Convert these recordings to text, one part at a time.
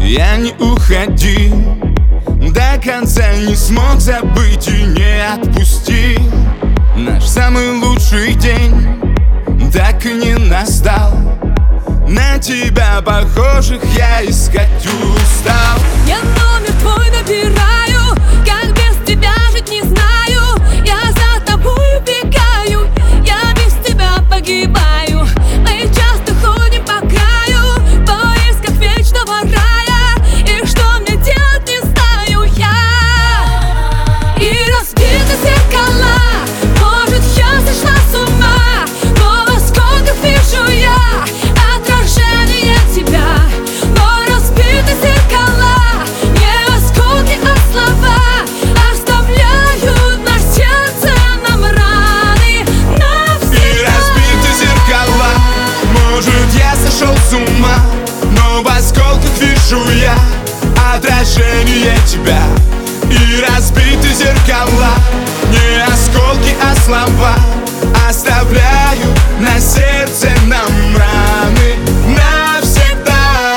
Я не уходил, до конца не смог забыть и не отпустил. Наш самый лучший день так и не настал. На тебя похожих я искать устал. Я номер твой набираю, как без тебя жить не знаю. Я за тобой убегаю, я без тебя погибаю. Мы часто ходим по краю в поисках вечного рая. И что мне делать, не знаю я. И разбиты зеркала, может, я сошла с ума, но во сколько вижу я отражение тебя. Но разбиты зеркала не осколки, а слова оставляют на сердце нам раны навсегда. И разбиты зеркала, может, я сошел с ума, но в осколках вижу я отражение тебя. И разбиты зеркала, не осколки, а слова оставляю на сердце нам раны навсегда.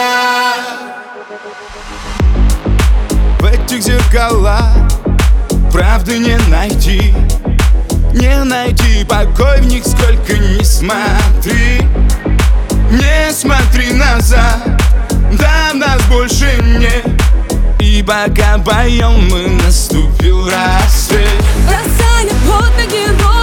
В этих зеркалах правды не найти, не найти покой в них, сколько ни смотри. Не смотри назад, там нас больше нет. И пока поем мы, наступил рассвет. Бросая под ноги